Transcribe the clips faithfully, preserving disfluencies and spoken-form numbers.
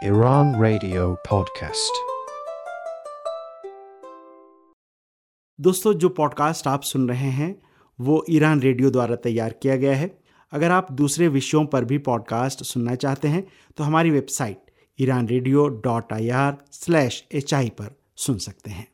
Iran Radio Podcast। दोस्तों, जो podcast आप सुन रहे हैं वो ईरान रेडियो द्वारा तैयार किया गया है। अगर आप दूसरे विषयों पर भी पॉडकास्ट सुनना चाहते हैं तो हमारी website Iran radio dot I R slash H I पर सुन सकते हैं।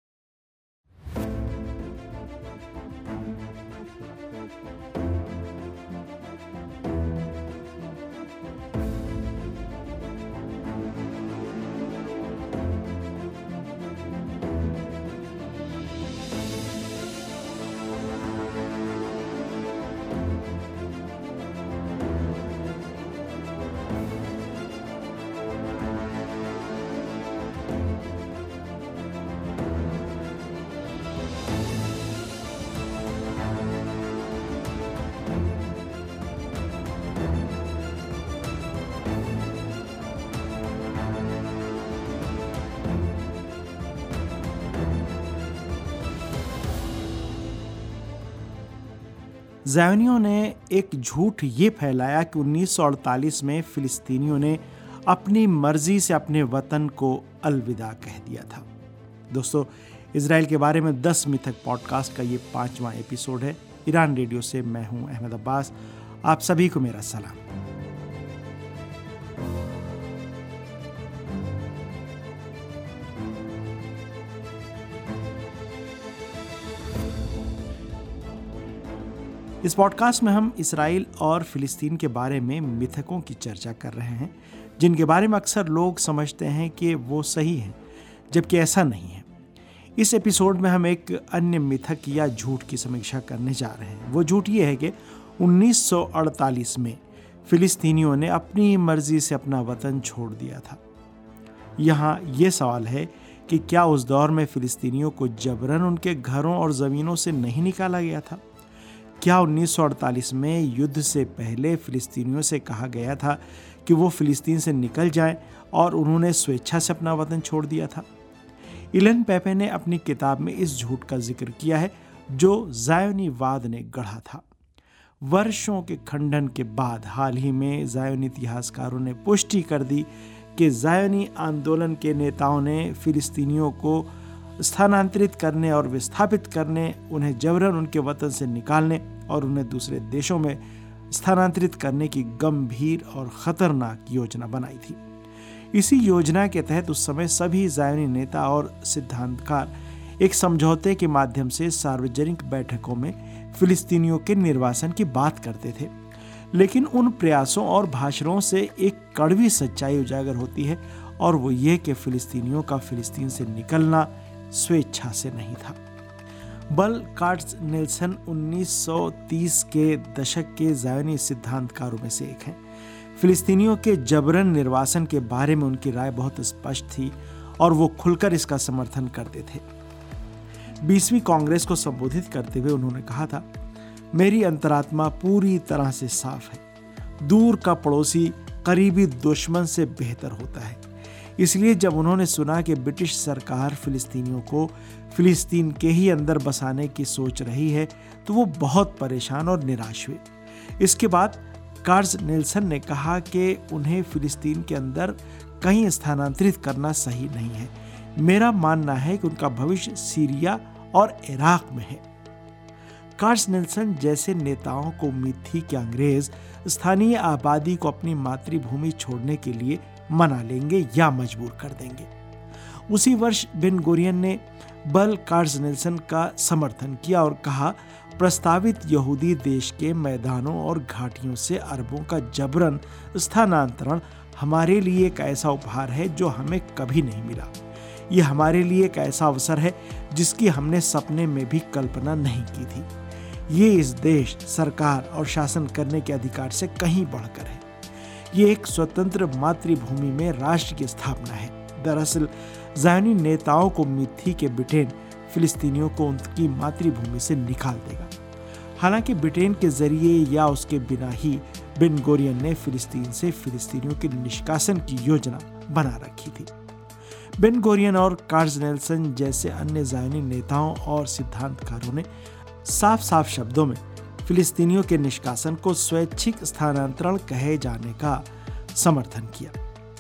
ज़ायोनियों ने एक झूठ ये फैलाया कि उन्नीस सौ अड़तालीस में फ़िलिस्तीनियों ने अपनी मर्जी से अपने वतन को अलविदा कह दिया था। दोस्तों, इजराइल के बारे में दस मिथक पॉडकास्ट का ये पांचवा एपिसोड है। ईरान रेडियो से मैं हूं अहमद अब्बास। आप सभी को मेरा सलाम। इस पॉडकास्ट में हम इसराइल और फ़िलिस्तीन के बारे में मिथकों की चर्चा कर रहे हैं, जिनके बारे में अक्सर लोग समझते हैं कि वो सही हैं, जबकि ऐसा नहीं है। इस एपिसोड में हम एक अन्य मिथक या झूठ की समीक्षा करने जा रहे हैं। वो झूठ ये है कि उन्नीस सौ अड़तालीस में फ़िलिस्तीनियों ने अपनी मर्जी से अपना वतन छोड़ दिया था। यहाँ ये सवाल है कि क्या उस दौर में फ़िलिस्तीनियों को जबरन उनके घरों और ज़मीनों से नहीं निकाला गया था? क्या उन्नीस सौ अड़तालीस में युद्ध से पहले फ़िलिस्तीनियों से कहा गया था कि वो फ़िलिस्तीन से निकल जाएं और उन्होंने स्वेच्छा से अपना वतन छोड़ दिया था? इलन पेपे ने अपनी किताब में इस झूठ का जिक्र किया है जो ज़ायोनीवाद ने गढ़ा था। वर्षों के खंडन के बाद हाल ही में ज़ायोनी इतिहासकारों ने पुष्टि कर दी कि ज़ायोनी आंदोलन के नेताओं ने फ़िलिस्तीनियों को स्थानांतरित करने और विस्थापित करने, उन्हें जबरन उनके वतन से निकालने और उन्हें दूसरे देशों में स्थानांतरित करने की गंभीर और खतरनाक योजना बनाई थी। इसी योजना के तहत उस समय सभी ज़ायोनी नेता और सिद्धांतकार एक समझौते के माध्यम से सार्वजनिक बैठकों में फ़िलिस्तीनियों के निर्वासन की बात करते थे। लेकिन उन प्रयासों और भाषणों से एक कड़वी सच्चाई उजागर होती है, और वो ये कि फ़िलिस्तीनियों का फ़िलिस्तीन से निकलना स्वेच्छा से नहीं था। बल कार्ज़नेल्सन उन्नीस सौ तीस के दशक के ज़ायोनी सिद्धांतकारों में से एक हैं। फ़िलिस्तीनियों के जबरन निर्वासन के बारे में उनकी राय बहुत स्पष्ट थी और वो खुलकर इसका समर्थन करते थे। बीसवीं कांग्रेस को संबोधित करते हुए उन्होंने कहा था, मेरी अंतरात्मा पूरी तरह से साफ है। दूर का पड़ोसी करीबी दुश्मन से बेहतर होता है। इसलिए जब उन्होंने सुना कि ब्रिटिश सरकार फ़िलिस्तीनियों को फ़िलिस्तीन के ही अंदर बसाने की सोच रही है तो वो बहुत परेशान और निराश हुए। इसके बाद कार्ज़नेल्सन ने कहा कि उन्हें फ़िलिस्तीन के अंदर कहीं स्थानांतरित करना सही नहीं है। मेरा मानना है कि उनका भविष्य सीरिया और इराक में है। कार्ज़नेल्सन जैसे नेताओं को उम्मीद थी कि अंग्रेज स्थानीय आबादी को अपनी मातृभूमि छोड़ने के लिए मना लेंगे या मजबूर कर देंगे। उसी वर्ष बेन गुरियन ने बल कार्ज़नेल्सन का समर्थन किया और कहा, प्रस्तावित यहूदी देश के मैदानों और घाटियों से अरबों का जबरन स्थानांतरण हमारे लिए एक ऐसा उपहार है जो हमें कभी नहीं मिला। यह हमारे लिए एक ऐसा अवसर है जिसकी हमने सपने में भी कल्पना नहीं की थी। ये इस देश, सरकार और शासन करने के अधिकार से कहीं बढ़कर है। ये एक स्वतंत्र मातृभूमि में राष्ट्र की स्थापना है। दरअसल ज़ायोनी नेताओं को उम्मीद थी कि ब्रिटेन फ़िलिस्तीनियों को उनकी मातृभूमि से निकाल देगा। हालांकि ब्रिटेन के जरिए या उसके बिना ही बेन गुरियन ने फ़िलिस्तीन से फ़िलिस्तीनियों के निष्कासन की योजना बना रखी थी। बेन गुरियन और कार्ज़नेल्सन जैसे अन्य ज़ायोनी नेताओं और सिद्धांतकारों ने साफ साफ शब्दों में फ़िलिस्तीनियों के निष्कासन को स्वैच्छिक स्थानांतरण कहे जाने का समर्थन किया।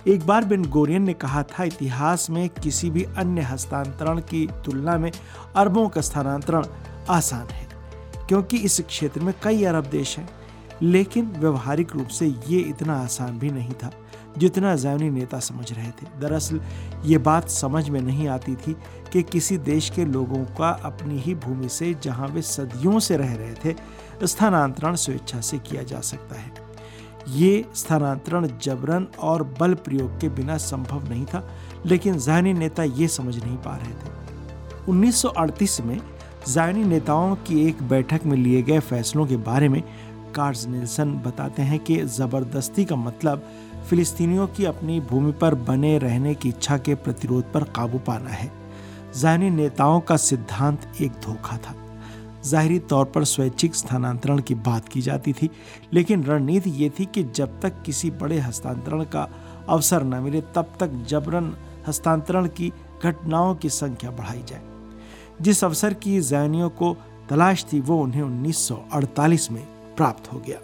एक बार बेन गोरियन ने कहा था, इतिहास में किसी भी अन्य हस्तांतरण की तुलना में अरबों का स्थानांतरण आसान है, क्योंकि इस क्षेत्र में कई अरब देश हैं। लेकिन व्यवहारिक रूप से ये इतना आसान भी नहीं था जितना ज़ायोनी नेता समझ रहे थे। दरअसल ये बात समझ में नहीं आती थी कि किसी देश के लोगों का अपनी ही भूमि से, जहां वे सदियों से रह रहे थे, स्थानांतरण स्वेच्छा से किया जा सकता है। ये स्थानांतरण जबरन और बल प्रयोग के बिना संभव नहीं था, लेकिन ज़ायोनी नेता ये समझ नहीं पा रहे थे। उन्नीस सौ अड़तीस में ज़ायोनी नेताओं की एक बैठक में लिए गए फैसलों के बारे में कार्ल निल्सन बताते हैं कि ज़बरदस्ती का मतलब फिलिस्तीनियों की अपनी भूमि पर बने रहने की इच्छा के प्रतिरोध पर काबू पाना है। ज़ायोनी नेताओं का सिद्धांत एक धोखा था। ज़ाहिरी तौर पर स्वैच्छिक स्थानांतरण की बात की जाती थी, लेकिन रणनीति ये थी कि जब तक किसी बड़े हस्तांतरण का अवसर न मिले, तब तक जबरन हस्तांतरण की घटनाओं की संख्या बढ़ाई जाए। जिस अवसर की ज़ायोनियों को तलाश थी, वो उन्हें उन्नीस सौ अड़तालीस में प्राप्त हो गया।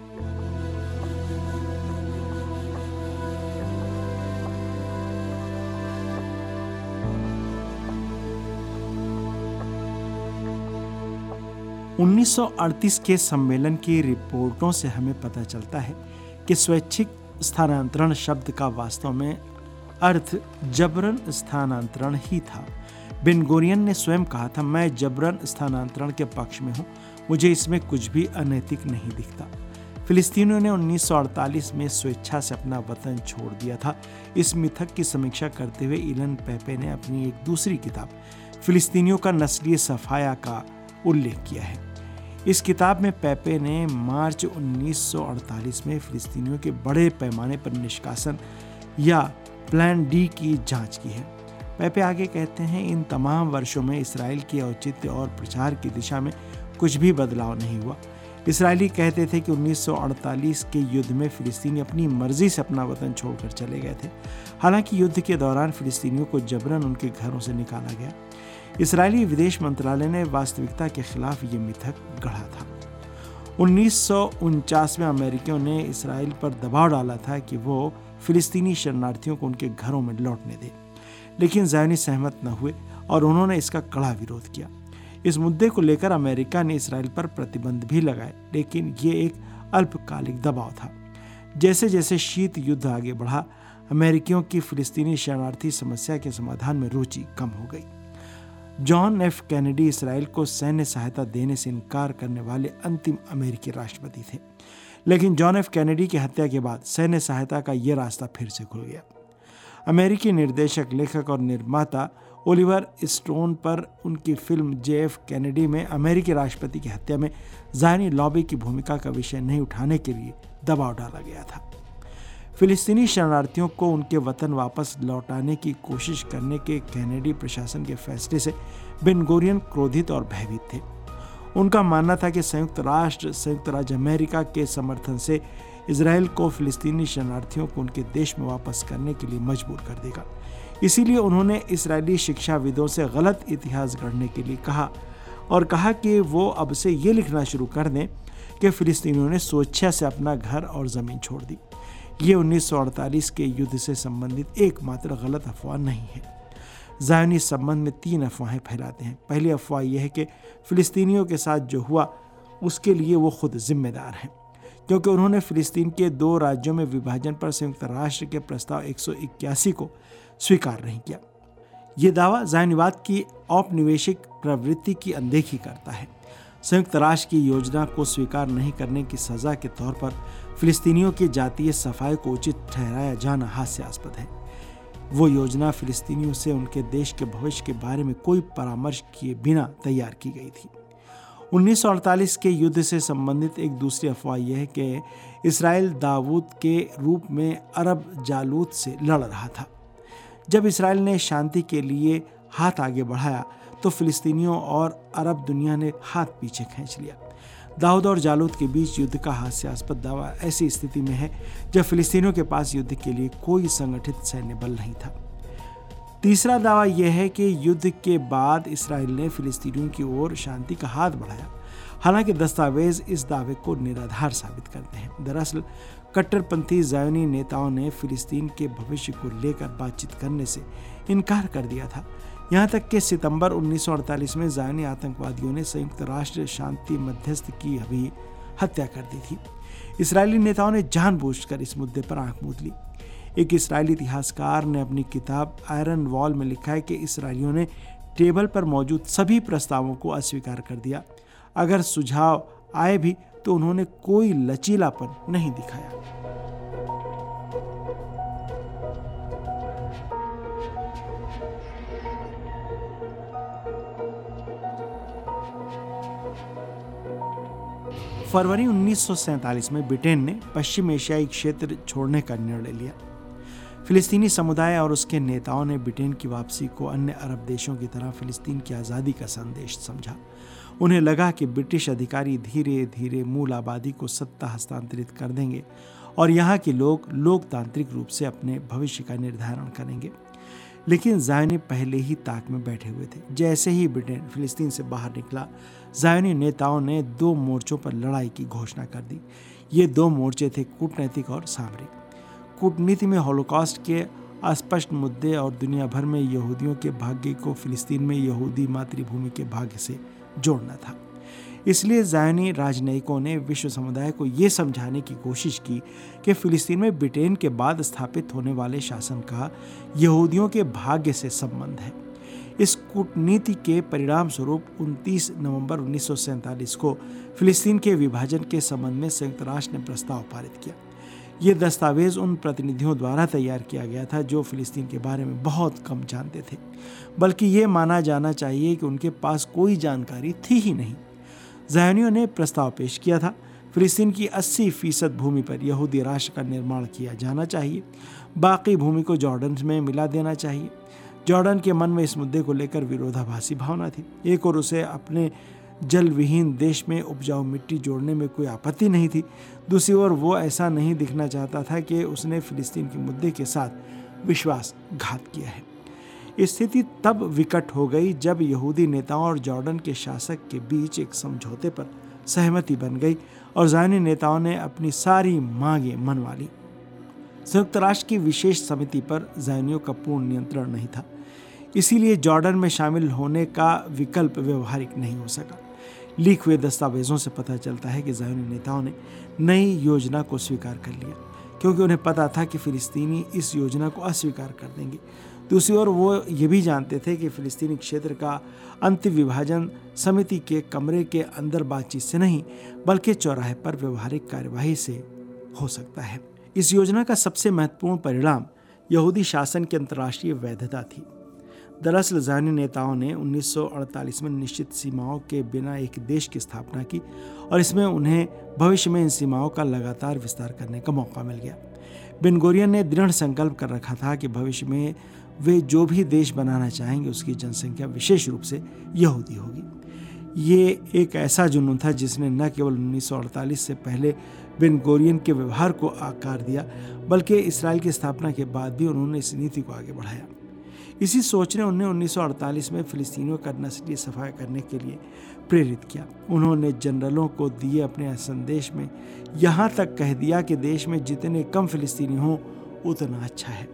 उन्नीस सौ अड़तीस के सम्मेलन की रिपोर्टों से हमें पता चलता है कि स्वैच्छिक स्थानांतरण शब्द का वास्तव में अर्थ जबरन स्थानांतरण ही था। बेन गोरियन ने स्वयं कहा था, मैं जबरन स्थानांतरण के पक्ष में हूं, मुझे इसमें कुछ भी अनैतिक नहीं दिखता। फिलिस्तीनियों ने उन्नीस सौ अड़तालीस में स्वेच्छा से अपना वतन छोड़ दिया था। इस मिथक की समीक्षा करते हुए इलन पेपे ने अपनी एक दूसरी किताब फिलिस्तीनियों का नस्लीय सफाया का उल्लेख किया है। इस किताब में पेपे ने मार्च उन्नीस सौ अड़तालीस में फिलिस्तीनियों के बड़े पैमाने पर निष्कासन या प्लान डी की जांच की है। पेपे आगे कहते हैं, इन तमाम वर्षों में इसराइल के औचित्य और प्रचार की दिशा में कुछ भी बदलाव नहीं हुआ। इसराइली कहते थे कि उन्नीस सौ अड़तालीस के युद्ध में फिलिस्तीनी अपनी मर्जी से अपना वतन छोड़कर चले गए थे। हालांकि युद्ध के दौरान फिलिस्तीनियों को जबरन उनके घरों से निकाला गया। इसराइली विदेश मंत्रालय ने वास्तविकता के खिलाफ ये मिथक गढ़ा था। उन्नीस सौ उनचास में अमेरिकियों ने इसराइल पर दबाव डाला था कि वो फिलिस्तीनी शरणार्थियों को उनके घरों में लौटने दे, लेकिन ज़ायोनी सहमत न हुए और उन्होंने इसका कड़ा विरोध किया। इस मुद्दे को लेकर अमेरिका ने इसराइल पर प्रतिबंध भी लगाए, लेकिन ये एक अल्पकालिक दबाव था। जैसे जैसे शीत युद्ध आगे बढ़ा, अमेरिकियों की फिलिस्तीनी शरणार्थी समस्या के समाधान में रुचि कम हो गई। जॉन एफ कैनेडी इसराइल को सैन्य सहायता देने से इनकार करने वाले अंतिम अमेरिकी राष्ट्रपति थे, लेकिन जॉन एफ कैनेडी की हत्या के बाद सैन्य सहायता का यह रास्ता फिर से खुल गया। अमेरिकी निर्देशक, लेखक और निर्माता ओलिवर स्टोन पर उनकी फिल्म जे एफ कैनेडी में अमेरिकी राष्ट्रपति की हत्या में ज़ायोनी लॉबी की भूमिका का विषय नहीं उठाने के लिए दबाव डाला गया था। फिलिस्तीनी शरणार्थियों को उनके वतन वापस लौटाने की कोशिश करने के कैनेडी प्रशासन के फैसले से बेन गोरियन क्रोधित और भयभीत थे। उनका मानना था कि संयुक्त राष्ट्र संयुक्त राज्य अमेरिका के समर्थन से इजराइल को फिलिस्तीनी शरणार्थियों को उनके देश में वापस करने के लिए मजबूर कर देगा। इसीलिए उन्होंने इजरायली शिक्षाविदों से गलत इतिहास गढ़ने के लिए कहा और कहा कि वो अब से ये लिखना शुरू कर दें कि फिलिस्तीनियों ने स्वेच्छा से अपना घर और ज़मीन छोड़ दी। ये उन्नीस सौ अड़तालीस के युद्ध से संबंधित एकमात्र गलत अफवाह नहीं है। ज़ायोनी संबंध में तीन अफवाहें फैलाते हैं। पहली अफवाह यह है कि फिलिस्तीनियों के साथ जो हुआ उसके लिए वो खुद जिम्मेदार हैं, क्योंकि उन्होंने फिलिस्तीन के दो राज्यों में विभाजन पर संयुक्त राष्ट्र के प्रस्ताव एक सौ इक्यासी को स्वीकार नहीं किया। ये दावा ज़ायोनीवाद की औपनिवेशिक प्रवृत्ति की अनदेखी करता है। संयुक्त राष्ट्र की योजना को स्वीकार नहीं करने की सज़ा के तौर पर फिलिस्तीनियों की जातीय सफाई को उचित ठहराया जाना हास्यास्पद है। वो योजना फिलिस्तीनियों से उनके देश के भविष्य के बारे में कोई परामर्श किए बिना तैयार की गई थी। उन्नीस सौ अड़तालीस के युद्ध से संबंधित एक दूसरी अफवाह यह है कि इसराइल दाऊद के रूप में अरब जालूत से लड़ रहा था। जब इसराइल ने शांति के लिए हाथ आगे बढ़ाया तो फिलिस्तीनियों और अरब दुनिया ने हाथ पीछे खींच लिया। दाऊद और जालूत के बीच युद्ध का हास्यास्पद दावा ऐसी स्थिति में है जब फिलिस्तीनियों के पास युद्ध के लिए कोई संगठित सैन्य बल नहीं था। तीसरा दावा यह है कि युद्ध के बाद इसराइल ने फिलिस्तीनियों की ओर शांति का हाथ बढ़ाया। हालांकि दस्तावेज इस दावे को निराधार साबित करते हैं। दरअसल कट्टरपंथी ज़ायोनी नेताओं ने फिलिस्तीन के भविष्य को लेकर बातचीत करने से इनकार कर दिया था। यहाँ तक कि सितंबर उन्नीस सौ अड़तालीस में ज़ायोनी आतंकवादियों ने संयुक्त राष्ट्र शांति मध्यस्थ की भी हत्या कर दी थी। इस्राएली नेताओं ने जानबूझकर इस मुद्दे पर आंख मूंद ली। एक इस्राएली इतिहासकार ने अपनी किताब आयरन वॉल में लिखा है कि इस्राएलियों ने टेबल पर मौजूद सभी प्रस्तावों को अस्वीकार कर दिया। अगर सुझाव आए भी तो उन्होंने कोई लचीलापन नहीं दिखाया। फरवरी उन्नीस सौ सैंतालीस में ब्रिटेन ने पश्चिम एशियाई क्षेत्र छोड़ने का निर्णय लिया। फिलिस्तीनी समुदाय और उसके नेताओं ने ब्रिटेन की वापसी को अन्य अरब देशों की तरह फिलिस्तीन की आज़ादी का संदेश समझा। उन्हें लगा कि ब्रिटिश अधिकारी धीरे धीरे मूल आबादी को सत्ता हस्तांतरित कर देंगे और यहाँ के लोग लोकतांत्रिक रूप से अपने भविष्य का निर्धारण करेंगे। लेकिन ज़ायोनी पहले ही ताक में बैठे हुए थे। जैसे ही ब्रिटेन फिलिस्तीन से बाहर निकला, ज़ायोनी नेताओं ने दो मोर्चों पर लड़ाई की घोषणा कर दी। ये दो मोर्चे थे कूटनीतिक और सामरिक। कूटनीति में हॉलोकॉस्ट के अस्पष्ट मुद्दे और दुनिया भर में यहूदियों के भाग्य को फिलिस्तीन में यहूदी मातृभूमि के भाग्य से जोड़ना था। इसलिए ज़ायोनी राजनयिकों ने विश्व समुदाय को ये समझाने की कोशिश की कि फिलिस्तीन में ब्रिटेन के बाद स्थापित होने वाले शासन का यहूदियों के भाग्य से संबंध है। इस कूटनीति के परिणाम स्वरूप उनतीस नवंबर उन्नीस सौ सैंतालीस को फिलिस्तीन के विभाजन के संबंध में संयुक्त राष्ट्र ने प्रस्ताव पारित किया। ये दस्तावेज उन प्रतिनिधियों द्वारा तैयार किया गया था जो फिलिस्तीन के बारे में बहुत कम जानते थे, बल्कि ये माना जाना चाहिए कि उनके पास कोई जानकारी थी ही नहीं। ज़ायोनियों ने प्रस्ताव पेश किया था, फिलिस्तीन की अस्सी फीसद भूमि पर यहूदी राष्ट्र का निर्माण किया जाना चाहिए, बाकी भूमि को जॉर्डन में मिला देना चाहिए। जॉर्डन के मन में इस मुद्दे को लेकर विरोधाभासी भावना थी। एक और उसे अपने जल विहीन देश में उपजाऊ मिट्टी जोड़ने में कोई आपत्ति नहीं थी, दूसरी ओर वो ऐसा नहीं दिखना चाहता था कि उसने फिलिस्तीन के मुद्दे के साथ विश्वासघात किया है। स्थिति तब विकट हो गई जब यहूदी नेताओं और जॉर्डन के शासक के बीच एक समझौते पर सहमति बन गई और ज़ायोनी नेताओं ने अपनी सारी मांगें मनवा ली। संयुक्त राष्ट्र की विशेष समिति पर ज़ायोनियों का पूर्ण नियंत्रण नहीं था, इसीलिए जॉर्डन में शामिल होने का विकल्प व्यवहारिक नहीं हो सका। लीक हुए दस्तावेजों से पता चलता है कि ज़ायोनी नेताओं ने नई योजना को स्वीकार कर लिया, क्योंकि उन्हें पता था कि फिलिस्तीनी इस योजना को अस्वीकार कर देंगे। दूसरी ओर वो ये भी जानते थे कि फिलिस्तीनी क्षेत्र का अंतिम विभाजन समिति के कमरे के अंदर बातचीत से नहीं, बल्कि चौराहे पर व्यवहारिक कार्यवाही से हो सकता है। इस योजना का सबसे महत्वपूर्ण परिणाम यहूदी शासन की अंतर्राष्ट्रीय वैधता थी। दरअसल ज़ायोनी नेताओं ने उन्नीस सौ अड़तालीस में निश्चित सीमाओं के बिना एक देश की स्थापना की और इसमें उन्हें भविष्य में इन सीमाओं का लगातार विस्तार करने का मौका मिल गया। बेन गुरियन ने दृढ़ संकल्प कर रखा था कि भविष्य में वे जो भी देश बनाना चाहेंगे उसकी जनसंख्या विशेष रूप से यहूदी होगी। ये एक ऐसा जुनून था जिसने न केवल उन्नीस सौ अड़तालीस से पहले बेन गुरियन के व्यवहार को आकार दिया, बल्कि इसराइल की स्थापना के बाद भी उन्होंने इस नीति को आगे बढ़ाया। इसी सोच ने उन्हें उन्नीस सौ अड़तालीस में फिलिस्तीनियों का नस्लीय सफाया करने के लिए प्रेरित किया। उन्होंने जनरलों को दिए अपने संदेश में यहाँ तक कह दिया कि देश में जितने कम फिलिस्तीनी हों उतना अच्छा है।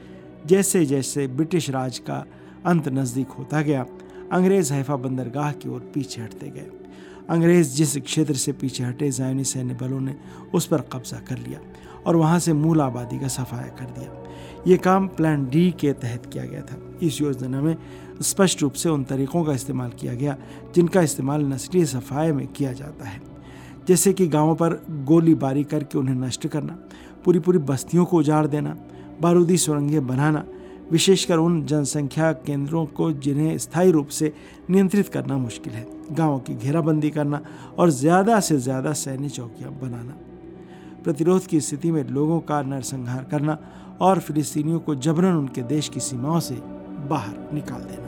जैसे जैसे ब्रिटिश राज का अंत नज़दीक होता गया, अंग्रेज़ हैफा बंदरगाह की ओर पीछे हटते गए। अंग्रेज़ जिस क्षेत्र से पीछे हटे, ज़ायोनी सैन्य बलों ने उस पर कब्जा कर लिया और वहाँ से मूल आबादी का सफाया कर दिया। ये काम प्लान डी के तहत किया गया था। इस योजना में स्पष्ट रूप से उन तरीकों का इस्तेमाल किया गया जिनका इस्तेमाल नस्लीय सफाये में किया जाता है, जैसे कि गांवों पर गोलीबारी करके उन्हें नष्ट करना, पूरी पूरी बस्तियों को उजाड़ देना, बारूदी सुरंगें बनाना, विशेषकर उन जनसंख्या केंद्रों को जिन्हें स्थायी रूप से नियंत्रित करना मुश्किल है, गांवों की घेराबंदी करना और ज़्यादा से ज़्यादा सैन्य चौकियाँ बनाना, प्रतिरोध की स्थिति में लोगों का नरसंहार करना और फिलिस्तीनियों को जबरन उनके देश की सीमाओं से बाहर निकाल देना।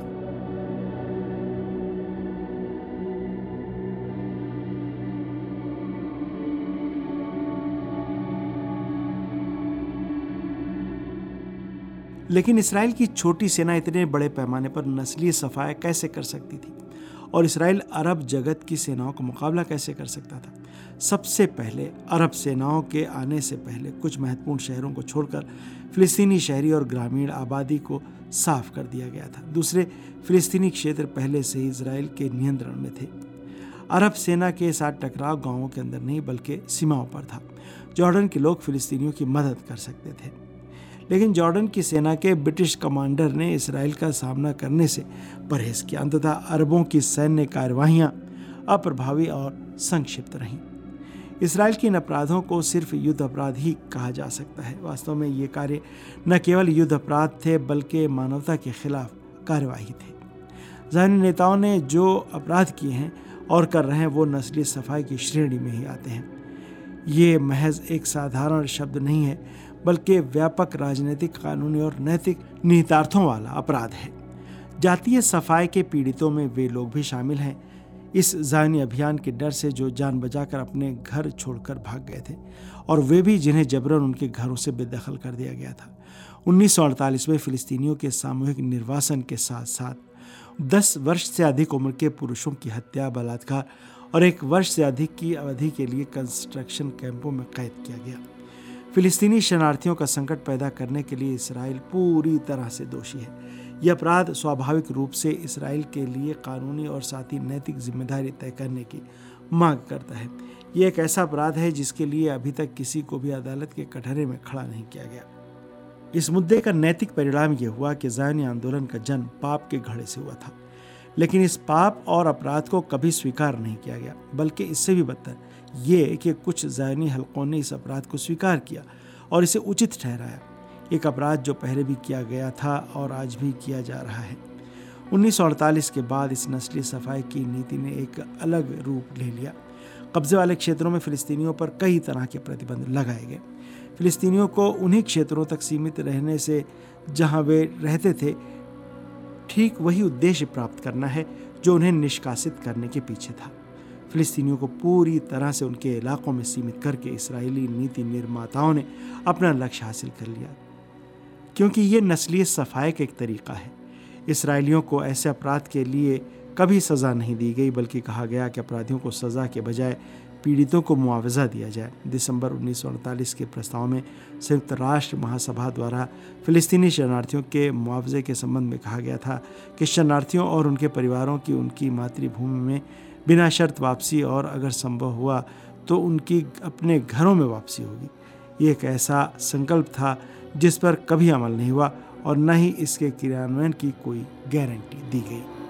लेकिन इसराइल की छोटी सेना इतने बड़े पैमाने पर नस्लीय सफाया कैसे कर सकती थी और इसराइल अरब जगत की सेनाओं का मुकाबला कैसे कर सकता था? सबसे पहले अरब सेनाओं के आने से पहले कुछ महत्वपूर्ण शहरों को छोड़कर फिलिस्तीनी शहरी और ग्रामीण आबादी को साफ कर दिया गया था। दूसरे फिलिस्तीनी क्षेत्र पहले से ही इजराइल के नियंत्रण में थे। अरब सेना के साथ टकराव गांवों के अंदर नहीं बल्कि सीमाओं पर था। जॉर्डन के लोग फिलिस्तीनियों की मदद कर सकते थे, लेकिन जॉर्डन की सेना के ब्रिटिश कमांडर ने इसराइल का सामना करने से परहेज किया। अंततः अरबों की सैन्य कार्यवाहियां अप्रभावी और संक्षिप्त रहीं। इसराइल के इन अपराधों को सिर्फ युद्ध अपराध ही कहा जा सकता है। वास्तव में ये कार्य न केवल युद्ध अपराध थे बल्कि मानवता के खिलाफ कार्यवाही थे। ज़ायनी नेताओं ने जो अपराध किए हैं और कर रहे हैं वो नस्ली सफाई की श्रेणी में ही आते हैं। ये महज एक साधारण शब्द नहीं है बल्कि व्यापक राजनीतिक, कानूनी और नैतिक निहितार्थों वाला अपराध है। जातीय सफाई के पीड़ितों में वे लोग भी शामिल हैं इस ज़ायनी अभियान के डर से जो जान बचाकर अपने घर छोड़कर भाग गए थे, और वे भी जिन्हें जबरन उनके घरों से बेदखल कर दिया गया था। उन्नीस सौ अड़तालीस में फिलिस्तीनियों के सामूहिक निर्वासन के साथ साथ दस वर्ष से अधिक उम्र के पुरुषों की हत्या, बलात्कार और एक वर्ष से अधिक की अवधि के लिए कंस्ट्रक्शन कैंपों में कैद किया गया। फिलिस्तीनी शरणार्थियों का संकट पैदा करने के लिए इसराइल पूरी तरह से दोषी है। यह अपराध स्वाभाविक रूप से इसराइल के लिए कानूनी और साथ ही नैतिक जिम्मेदारी तय करने की मांग करता है। यह एक ऐसा अपराध है जिसके लिए अभी तक किसी को भी अदालत के कटघरे में खड़ा नहीं किया गया। इस मुद्दे का नैतिक परिणाम यह हुआ कि ज़ायनी आंदोलन का जन्म पाप के घड़े से हुआ था, लेकिन इस पाप और अपराध को कभी स्वीकार नहीं किया गया, बल्कि इससे भी बदतर ये कि कुछ ज़ायनी हलकों ने इस अपराध को स्वीकार किया और इसे उचित ठहराया। एक अपराध जो पहले भी किया गया था और आज भी किया जा रहा है। उन्नीस सौ अड़तालीस के बाद इस नस्ली सफाई की नीति ने एक अलग रूप ले लिया। कब्जे वाले क्षेत्रों में फिलिस्तीनियों पर कई तरह के प्रतिबंध लगाए गए। फिलिस्तीनियों को उन्हीं क्षेत्रों तक सीमित रहने से जहां वे रहते थे, ठीक वही उद्देश्य प्राप्त करना है जो उन्हें निष्कासित करने के पीछे था। फिलिस्तीनियों को पूरी तरह से उनके इलाकों में सीमित करके इसराइली नीति निर्माताओं ने अपना लक्ष्य हासिल कर लिया, क्योंकि ये नस्लीय सफाई का एक तरीका है। इसराइलियों को ऐसे अपराध के लिए कभी सज़ा नहीं दी गई, बल्कि कहा गया कि अपराधियों को सज़ा के बजाय पीड़ितों को मुआवजा दिया जाए। दिसंबर उन्नीस सौ अड़तालीस के प्रस्ताव में संयुक्त राष्ट्र महासभा द्वारा फिलिस्तीनी शरणार्थियों के मुआवजे के संबंध में कहा गया था कि शरणार्थियों और उनके परिवारों की उनकी मातृभूमि में बिना शर्त वापसी और अगर संभव हुआ तो उनकी अपने घरों में वापसी होगी। ये एक ऐसा संकल्प था जिस पर कभी अमल नहीं हुआ और न ही इसके क्रियान्वयन की कोई गारंटी दी गई।